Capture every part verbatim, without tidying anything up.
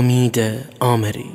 امید آمری.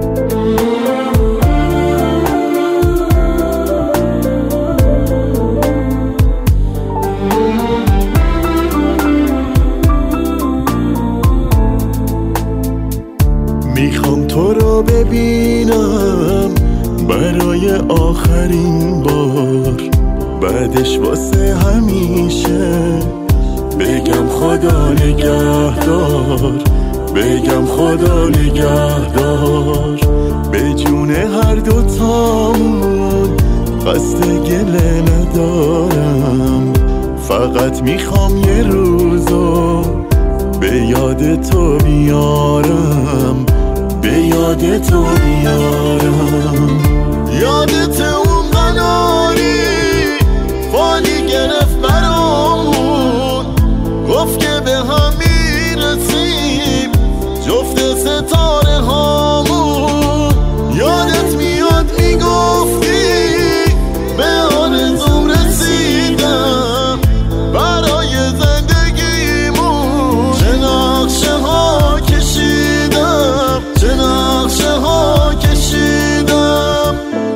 میخوام تو رو ببینم برای آخرین بار، بعدش واسه همیشه بگم خدا نگهدار، بگم خدا نگهدار. به جون هر دوتامون قصد گله ندارم، فقط میخوام یه روزو به یاد تو بیارم، به یاد تو بیارم. یادت اون قناری فالی گرفت برامون، گفت که به هم میرسیم جفت ستاره هامون. یادت میاد میگفتی به آرزوم رسیدم برای زندگیمون. چه نقشه ها کشیدم، چه نقشه ها کشیدم.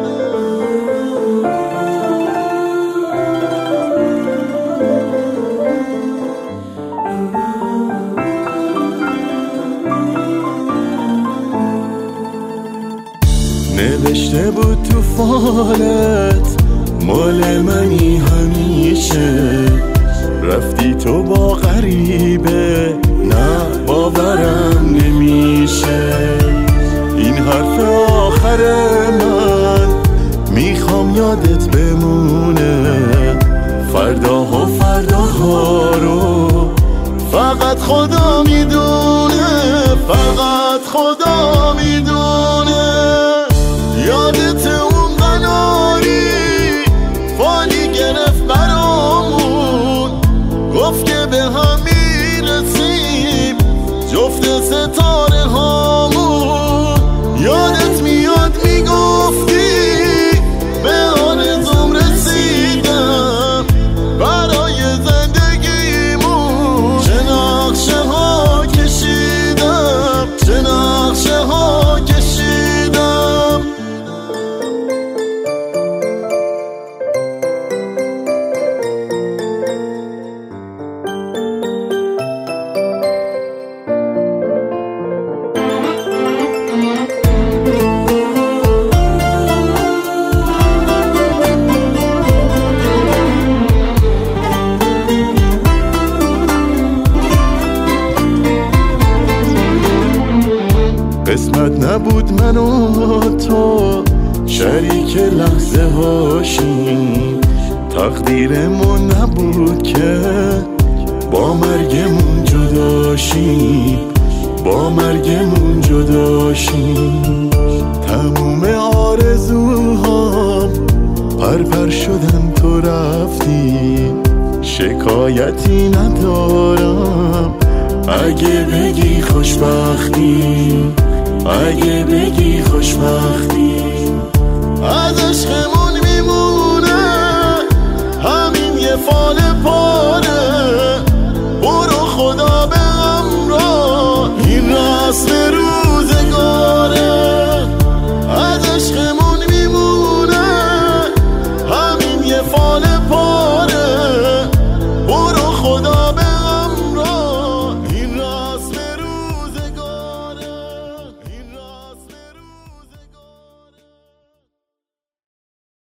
نوشته بود تو فالت مال منی همیشه، رفتی تو با غریبه نه باورم نمیشه. این حرف آخر من میخوام یادت بمونه، فرداها فرداها رو فقط خدا میدونه، فقط خدا میدونه. یادت اون قناری فالی گرفت برامون، گفت که به هم میرسیم جفت ستاره هامون. یادت میاد میگفتی به آرزوم رسیدم برای زندگیمون. چه نقشه ها کشیدم، چه نقشه ها کشیدم. قسمت نبود من و تو شریک لحظه هاشیم، تقدیرمون نبود که با مرگمون جداشیم، با مرگمون جداشیم. تموم آرزوهام پرپر شدن تو رفتی، شکایتی ندارم اگه بگی خوشبختی، اگه بگی خوشبختی. از عشقمون میمونه همین یه فال پاره، برو خدا به همراه این رسم رو